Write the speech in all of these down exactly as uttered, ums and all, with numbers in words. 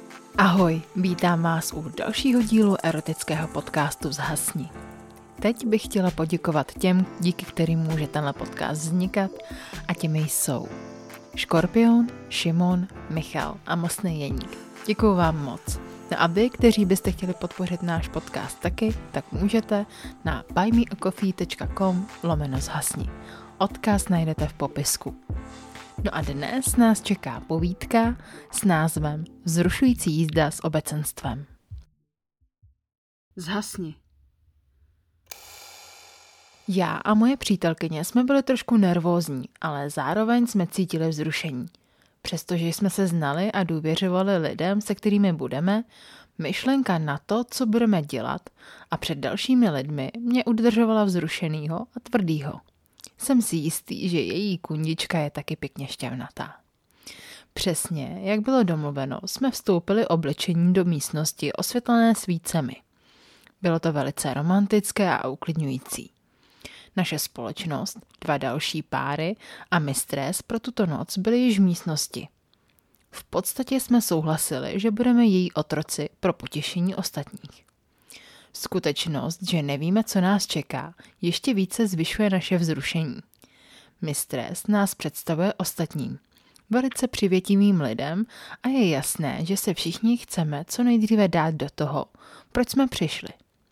Ahoj, vítám vás u dalšího dílu erotického podcastu Zhasni. Teď bych chtěla poděkovat těm, díky kterým může tenhle podcast vznikat, a těmi jsou Škorpion, Šimon, Michal a Mostný Jeník. Děkuju vám moc. No a vy, kteří byste chtěli podpořit náš podcast taky, tak můžete na buymeacoffee.com lomeno zhasni. Odkaz najdete v popisku. No a dnes nás čeká povídka s názvem Vzrušující jízda s obecenstvem. Zhasni. Já a moje přítelkyně jsme byli trošku nervózní, ale zároveň jsme cítili vzrušení. Přestože jsme se znali a důvěřovali lidem, se kterými budeme, myšlenka na to, co budeme dělat a před dalšími lidmi mě udržovala vzrušenýho a tvrdýho. Jsem si jistý, že její kundička je taky pěkně šťavnatá. Přesně, jak bylo domluveno, jsme vstoupili oblečení do místnosti osvětlené svícemi. Bylo to velice romantické a uklidňující. Naše společnost, dva další páry a mistréz pro tuto noc byli již v místnosti. V podstatě jsme souhlasili, že budeme její otroci pro potěšení ostatních. Skutečnost, že nevíme, co nás čeká, ještě více zvyšuje naše vzrušení. Mistréz nás představuje ostatním, velice přivětivým lidem, a je jasné, že se všichni chceme co nejdříve dát do toho, proč jsme přišli.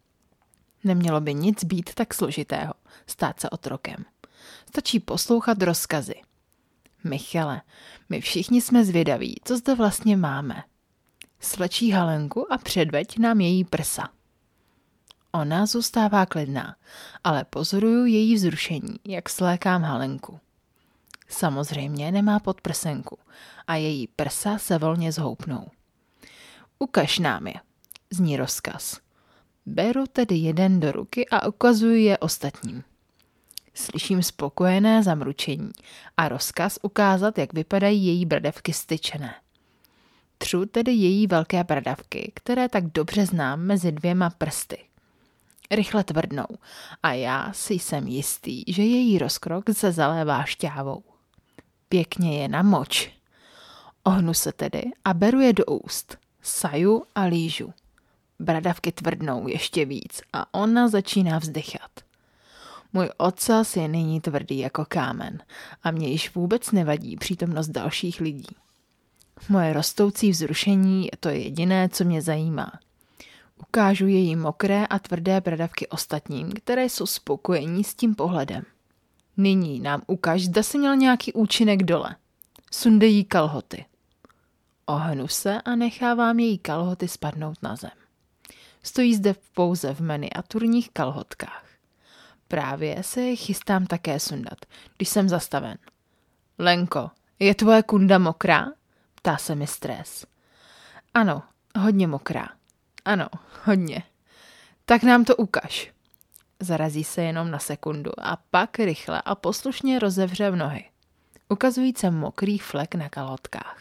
Nemělo by nic být tak složitého, stát se otrokem. Stačí poslouchat rozkazy. Michale, my všichni jsme zvědaví, co zde vlastně máme. Slečí halenku a předveď nám její prsa. Ona zůstává klidná, ale pozoruju její vzrušení, jak slékám halenku. Samozřejmě nemá podprsenku a její prsa se volně zhoupnou. Ukaž nám je, zní rozkaz. Beru tedy jeden do ruky a ukazuji je ostatním. Slyším spokojené zamručení a rozkaz ukázat, jak vypadají její bradavky styčené. Třu tedy její velké bradavky, které tak dobře znám mezi dvěma prsty. Rychle tvrdnou a já si jsem jistý, že její rozkrok se zalévá šťávou. Pěkně je namoč. Ohnu se tedy a beru je do úst. Saju a lížu. Bradavky tvrdnou ještě víc a ona začíná vzdychat. Můj ocas je nyní tvrdý jako kámen a mě již vůbec nevadí přítomnost dalších lidí. Moje rostoucí vzrušení je to jediné, co mě zajímá. Ukážu její mokré a tvrdé bradavky ostatním, které jsou spokojení s tím pohledem. Nyní nám ukaž, zda jsi měl nějaký účinek dole. Sundej jí kalhoty. Ohnu se a nechávám její kalhoty spadnout na zem. Stojí zde pouze v miniaturních kalhotkách. Právě se je chystám také sundat, když jsem zastaven. Lenko, je tvoje kunda mokrá? Ptá se mistréz. Ano, hodně mokrá. Ano, hodně. Tak nám to ukaž. Zarazí se jenom na sekundu a pak rychle a poslušně rozevře v nohy, ukazující mokrý flek na kalhotkách.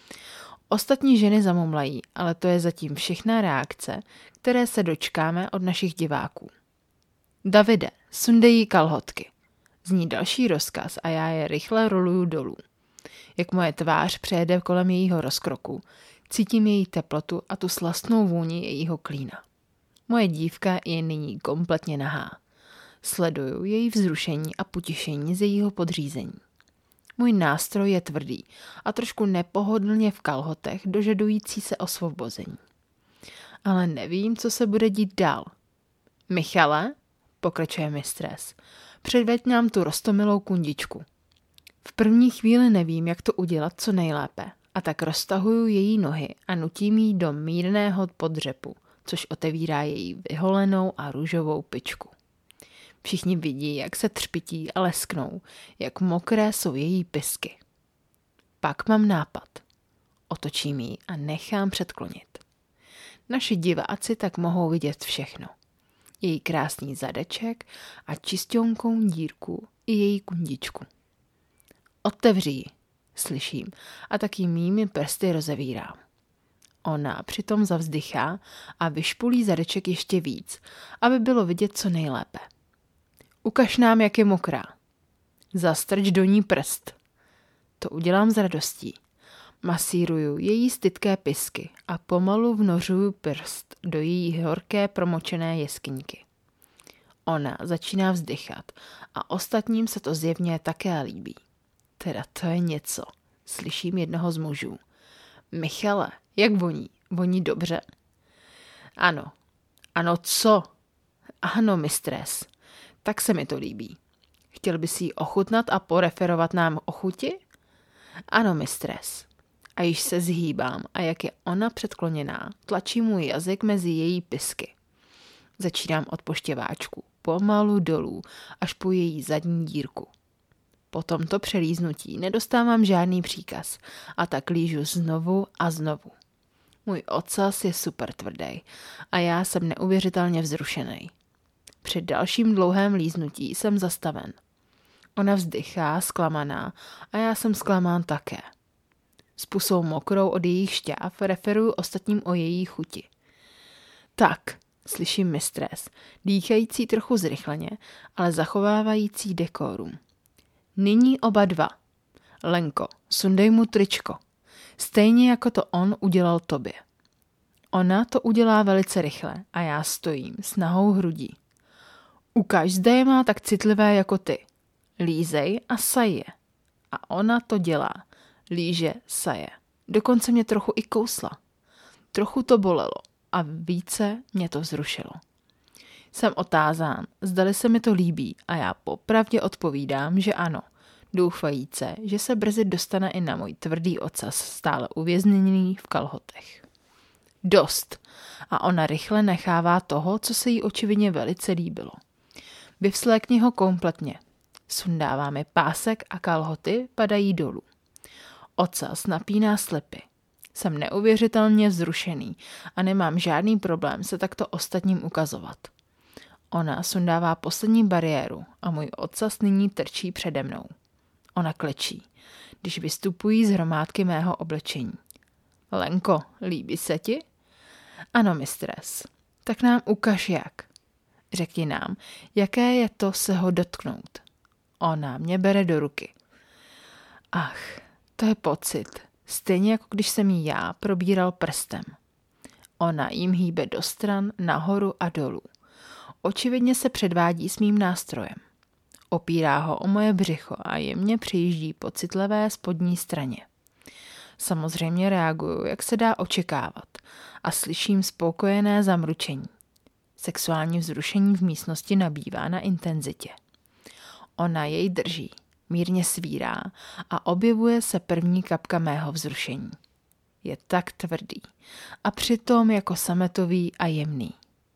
Ostatní ženy zamumlají, ale to je zatím všechna reakce, které se dočkáme od našich diváků. Davide, sundej jí kalhotky. Zní další rozkaz a já je rychle roluju dolů. Jak moje tvář přejede kolem jejího rozkroku, cítím její teplotu a tu slastnou vůni jejího klína. Moje dívka je nyní kompletně nahá. Sleduju její vzrušení a potěšení z jejího podřízení. Můj nástroj je tvrdý a trošku nepohodlně v kalhotech dožadující se osvobození. Ale nevím, co se bude dít dál. Michale, pokračuje mistréz, předveď nám tu roztomilou kundičku. V první chvíli nevím, jak to udělat co nejlépe, a tak roztahuju její nohy a nutím jí do mírného podřepu, což otevírá její vyholenou a růžovou pyčku. Všichni vidí, jak se třpití a lesknou, jak mokré jsou její pisky. Pak mám nápad. Otočím ji a nechám předklonit. Naši diváci tak mohou vidět všechno. Její krásný zadeček a čisťonkou dírku i její kundičku. Otevři ji, slyším, a taky mými prsty rozevírám. Ona přitom zavzdychá a vyšpulí zadeček ještě víc, aby bylo vidět co nejlépe. Ukaž nám, jak je mokrá. Zastrč do ní prst. To udělám s radostí. Masíruju její stytké pisky a pomalu vnořuju prst do její horké promočené jeskyňky. Ona začíná vzdychat a ostatním se to zjevně také líbí. Teda to je něco, slyším jednoho z mužů. Michale, jak voní? Voní dobře? Ano. Ano co? Ano, mistres. Tak se mi to líbí. Chtěl bys jí ochutnat a poreferovat nám o chuti? Ano, mistres. A již se zhýbám a jak je ona předkloněná, tlačí můj jazyk mezi její pisky. Začínám od poštěváčku, pomalu dolů, až po její zadní dírku. Po tomto přelíznutí nedostávám žádný příkaz a tak lížu znovu a znovu. Můj ocas je super tvrdý a já jsem neuvěřitelně vzrušený. Při dalším dlouhém líznutí jsem zastaven. Ona vzdychá, zklamaná a já jsem zklamán také. S pusou mokrou od jejich šťáv referuju ostatním o její chuti. Tak, slyším mistres, dýchající trochu zrychleně, ale zachovávající dekorum. Nyní oba dva. Lenko, sundej mu tričko. Stejně jako to on udělal tobě. Ona to udělá velice rychle a já stojím s nahou hrudí. Ukaž, zda je má tak citlivé jako ty. Lízej a saj je. A ona to dělá. Líže, saje. Dokonce mě trochu i kousla. Trochu to bolelo a více mě to vzrušilo. Jsem otázán, zdali se mi to líbí a já popravdě odpovídám, že ano, doufajíce, že se brzy dostane i na můj tvrdý ocas stále uvězněný v kalhotech. Dost. A ona rychle nechává toho, co se jí očividně velice líbilo. Vyvslékni ho kompletně. Sundává mi pásek a kalhoty padají dolů. Ocas napíná slipy. Jsem neuvěřitelně vzrušený a nemám žádný problém se takto ostatním ukazovat. Ona sundává poslední bariéru a můj ocas nyní trčí přede mnou. Ona klečí, když vystupují z hromádky mého oblečení. Lenko, líbí se ti? Ano, mistres. Tak nám ukaž jak. Řekni nám, jaké je to se ho dotknout. Ona mě bere do ruky. Ach, to je pocit, stejně jako když jsem jí já probíral prstem. Ona jim hýbe do stran, nahoru a dolů. Očividně se předvádí s mým nástrojem. Opírá ho o moje břicho a jemně přejíždí po citlivé spodní straně. Samozřejmě reaguju, jak se dá očekávat, a slyším spokojené zamručení. Sexuální vzrušení v místnosti nabývá na intenzitě. Ona jej drží, mírně svírá a objevuje se první kapka mého vzrušení. Je tak tvrdý a přitom jako sametový a jemný.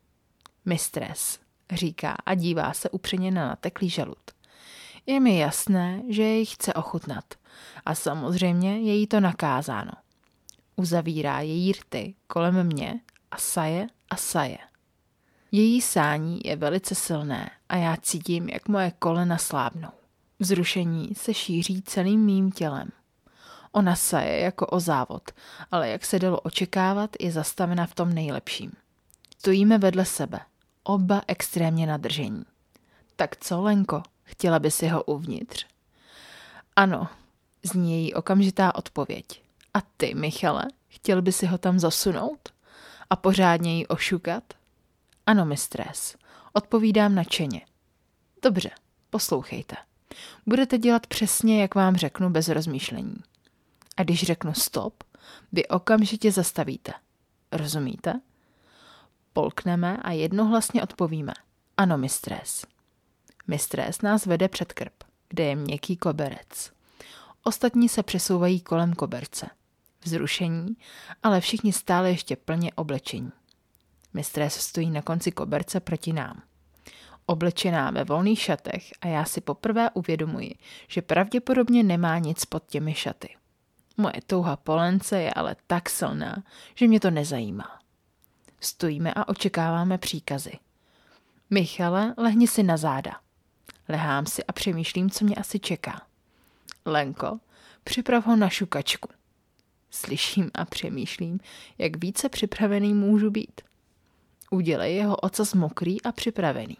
Mistres, říká a dívá se upřeně na nateklý žalud. Je mi jasné, že jej chce ochutnat a samozřejmě je jí to nakázáno. Uzavírá její rty kolem mě a saje a saje. Její sání je velice silné a já cítím, jak moje kolena slábnou. Vzrušení se šíří celým mým tělem. Ona saje jako o závod, ale jak se dalo očekávat, je zastavena v tom nejlepším. Stojíme vedle sebe, oba extrémně nadržení. Tak co, Lenko, chtěla by si ho uvnitř? Ano, zní její okamžitá odpověď. A ty, Michale, chtěl by si ho tam zasunout? A pořádně ji ošukat? Ano, mistres, odpovídám nadšeně. Dobře, poslouchejte. Budete dělat přesně, jak vám řeknu, bez rozmýšlení. A když řeknu stop, vy okamžitě zastavíte. Rozumíte? Polkneme a jednohlasně odpovíme. Ano, mistres. Mistres nás vede před krb, kde je měkký koberec. Ostatní se přesouvají kolem koberce. Vzrušení, ale všichni stále ještě plně oblečení. Mistres stojí na konci koberce proti nám. Oblečená ve volných šatech a já si poprvé uvědomuji, že pravděpodobně nemá nic pod těmi šaty. Moje touha po Lence je ale tak silná, že mě to nezajímá. Stojíme a očekáváme příkazy. Michale, lehni si na záda. Lehám si a přemýšlím, co mě asi čeká. Lenko, připrav ho na šukačku. Slyším a přemýšlím, jak více připravený můžu být. Udělej jeho ocas mokrý a připravený.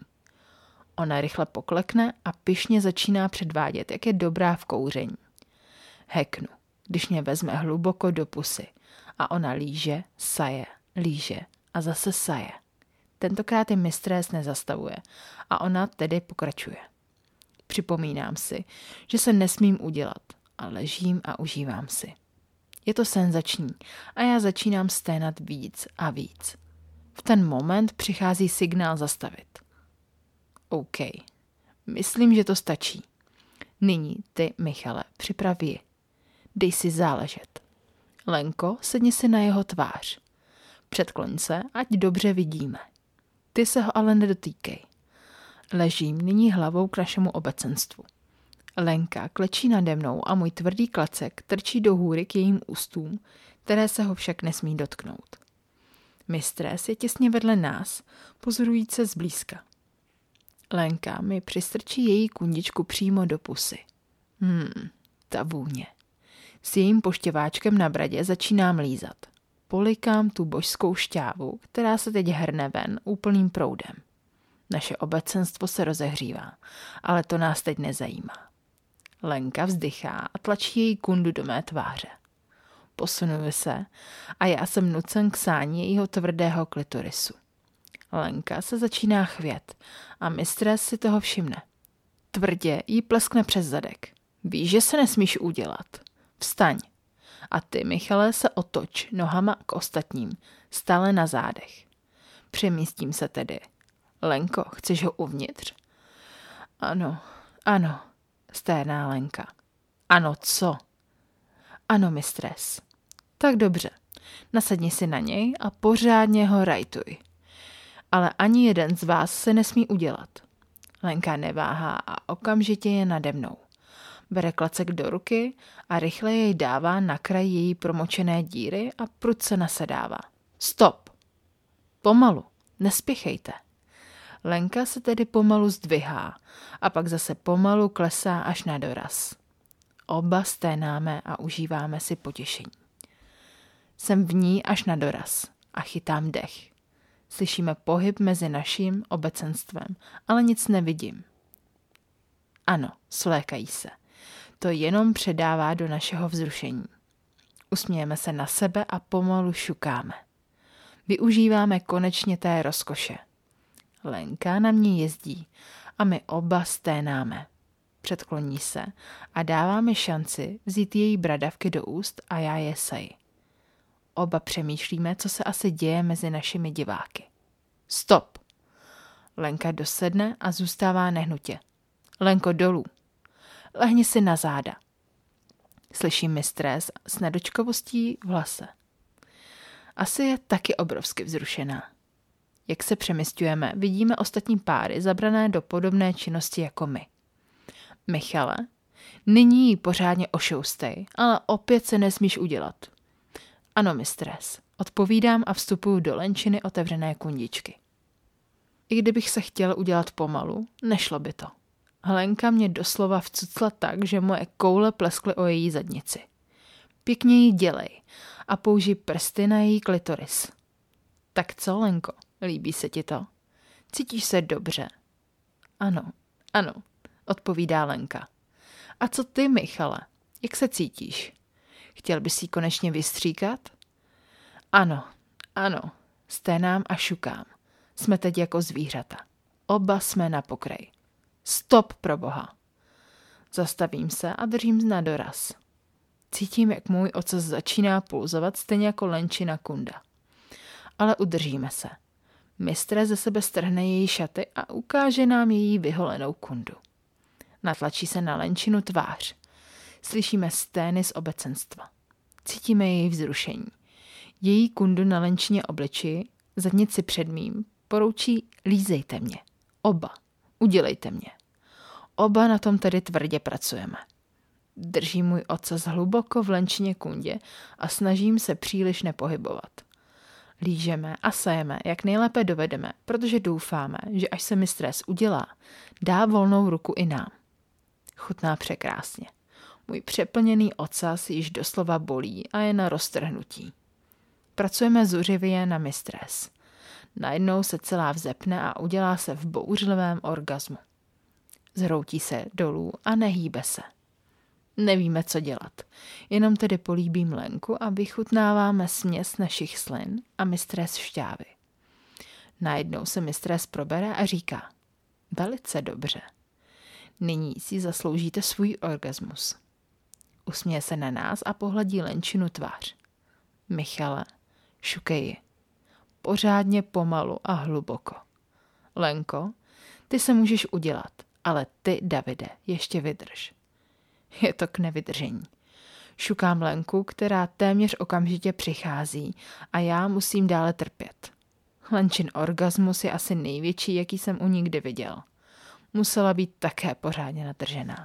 Ona rychle poklekne a pyšně začíná předvádět, jak je dobrá v kouření. Heknu. když mě vezme hluboko do pusy a ona líže, saje, líže a zase saje. Tentokrát je mistress nezastavuje a ona tedy pokračuje. Připomínám si, že se nesmím udělat a ležím a užívám si. Je to senzační a já začínám sténat víc a víc. V ten moment přichází signál zastavit. OK, myslím, že to stačí. Nyní ty, Michale, připrav ji. Dej si záležet. Lenko, sedni si na jeho tvář. Předkloň se, ať dobře vidíme. Ty se ho ale nedotýkej. Ležím nyní hlavou k našemu obecenstvu. Lenka klečí nade mnou a můj tvrdý klacek trčí do hůry k jejím ústům, které se ho však nesmí dotknout. Mistress je těsně vedle nás, pozorující zblízka. Lenka mi přistrčí její kundičku přímo do pusy. Hmm, ta vůně. S jejím poštěváčkem na bradě začínám lízat. Polikám tu božskou šťávu, která se teď hrne ven úplným proudem. Naše obecenstvo se rozehřívá, ale to nás teď nezajímá. Lenka vzdychá a tlačí její kundu do mé tváře. Posunuji se a já jsem nucen k sání jejího tvrdého klitorisu. Lenka se začíná chvět a mistress si toho všimne. Tvrdě jí pleskne přes zadek. Víš, že se nesmíš udělat. Vstaň. A ty, Michale, se otoč nohama k ostatním, stále na zádech. Přemístím se tedy. Lenko, chceš ho uvnitř? Ano, ano, sténá Lenka. Ano, co? Ano, mistress. Tak dobře, nasedni si na něj a pořádně ho rajtuj. Ale ani jeden z vás se nesmí udělat. Lenka neváhá a okamžitě je nade mnou. Bere klacek do ruky a rychle jej dává na kraj její promočené díry a prudce nasedává. Stop! Pomalu, nespěchejte. Lenka se tedy pomalu zdvihá a pak zase pomalu klesá až na doraz. Oba sténáme a užíváme si potěšení. Jsem v ní až na doraz a chytám dech. Slyšíme pohyb mezi naším obecenstvem, ale nic nevidím. Ano, svlékají se. To jenom předává do našeho vzrušení. Usmějeme se na sebe a pomalu šukáme. Využíváme konečně té rozkoše. Lenka na mě jezdí a my oba sténáme. Předkloní se a dává mi šanci vzít její bradavky do úst a já je saji. Oba přemýšlíme, co se asi děje mezi našimi diváky. Stop! Lenka dosedne a zůstává nehnutě. Lenko, dolů. Lehni si na záda. Slyším mistress s nedočkavostí v hlase. Asi je taky obrovsky vzrušená. Jak se přemysťujeme, vidíme ostatní páry zabrané do podobné činnosti jako my. Michale, nyní ji pořádně ošoustej, ale opět se nesmíš udělat. Ano, mistress, odpovídám a vstupuju do Lenčiny otevřené kundičky. I kdybych se chtěl udělat pomalu, nešlo by to. Lenka mě doslova vcucla tak, že moje koule pleskly o její zadnici. Pěkně ji dělej a použij prsty na její klitoris. Tak co, Lenko, líbí se ti to? Cítíš se dobře? Ano, ano, odpovídá Lenka. A co ty, Michale, jak se cítíš? Chtěl bys jí konečně vystříkat? Ano, ano, sténám a šukám. Jsme teď jako zvířata. Oba jsme na pokraji. Stop, proboha. Zastavím se a držím na doraz. Cítím, jak můj ocas začíná pulzovat stejně jako Lenčina kunda. Ale udržíme se. Mistress ze sebe strhne její šaty a ukáže nám její vyholenou kundu. Natlačí se na Lenčinu tvář. Slyšíme stény z obecenstva. Cítíme její vzrušení. Její kundu na Lenčině obličeji, zadnici před mým, poroučí lízejte mě. Oba. Udělejte mě. Oba na tom tedy tvrdě pracujeme. Držím můj ocas hluboko v Lenčině kundě a snažím se příliš nepohybovat. Lížeme a sajeme, jak nejlépe dovedeme, protože doufáme, že až se mistress udělá, dá volnou ruku i nám. Chutná překrásně. Můj přeplněný ocas již doslova bolí a je na roztrhnutí. Pracujeme zuřivě na mistress. Najednou se celá vzepne a udělá se v bouřlivém orgazmu. Zhroutí se dolů a nehýbe se. Nevíme, co dělat. Jenom tedy políbím Lenku a vychutnáváme směs našich slin a mistréss šťávy. Najednou se mistréss probere a říká: velice dobře. Nyní si zasloužíte svůj orgasmus. Usměje se na nás a pohladí Lenčinu tvář. Michale, šukej ji. Pořádně pomalu a hluboko. Lenko, ty se můžeš udělat, ale ty, Davide, ještě vydrž. Je to k nevydržení. Šukám Lenku, která téměř okamžitě přichází a já musím dále trpět. Lenčin orgasmus je asi největší, jaký jsem u ní kdy viděl. Musela být také pořádně natržená.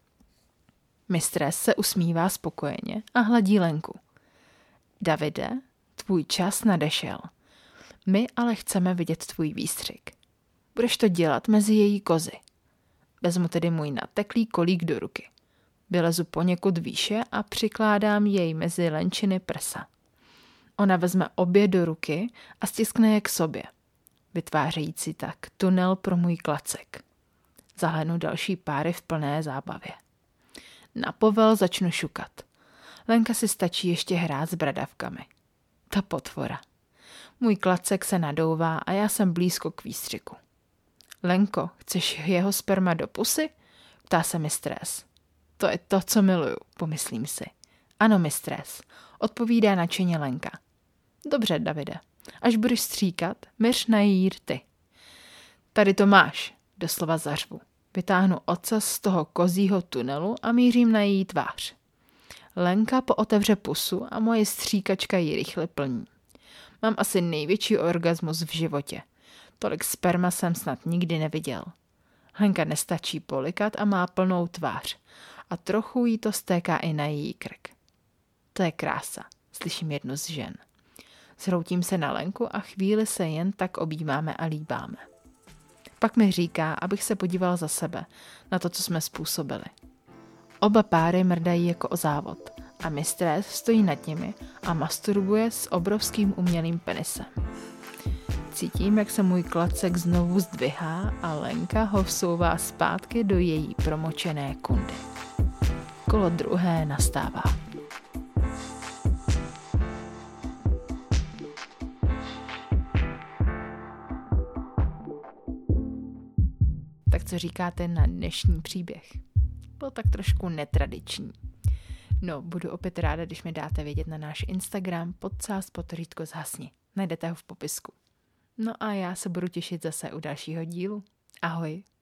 Mistréss se usmívá spokojeně a hladí Lenku. Davide, tvůj čas nadešel. My ale chceme vidět tvůj výstřik. Budeš to dělat mezi její kozy. Vezmu tedy můj nateklý kolík do ruky. Vylezu poněkud výše a přikládám jej mezi Lenčiny prsa. Ona vezme obě do ruky a stiskne je k sobě, vytvářející tak tunel pro můj klacek. Zahlédnu další páry v plné zábavě. Na povel začnu šukat. Lenka si stačí ještě hrát s bradavkami. Ta potvora. Můj klacek se nadouvá a já jsem blízko k výstřiku. Lenko, chceš jeho sperma do pusy? Ptá se mistréss. To je to, co miluju, pomyslím si. Ano, mistréss, odpovídá nadšeně Lenka. Dobře, Davide, až budeš stříkat, myř na její rty. Tady to máš, doslova zařvu. Vytáhnu ocas z toho kozího tunelu a mířím na její tvář. Lenka pootevře pusu a moje stříkačka ji rychle plní. Mám asi největší orgasmus v životě. Tolik sperma jsem snad nikdy neviděl. Lenka nestačí polikat a má plnou tvář. A trochu jí to stéká i na její krk. To je krása, slyším jednu z žen. Zhroutím se na Lenku a chvíli se jen tak objímáme a líbáme. Pak mi říká, abych se podíval za sebe, na to, co jsme způsobili. Oba páry mrdají jako o závod a mistréss stojí nad nimi a masturbuje s obrovským umělým penisem. Cítím, jak se můj klacek znovu zdvihá a Lenka ho vsouvá zpátky do její promočené kundy. Kolo druhé nastává. Tak co říkáte na dnešní příběh? Byl tak trošku netradiční. No, budu opět ráda, když mi dáte vědět na náš Instagram podsázd podtržítko zhasni. Najdete ho v popisku. No a já se budu těšit zase u dalšího dílu. Ahoj.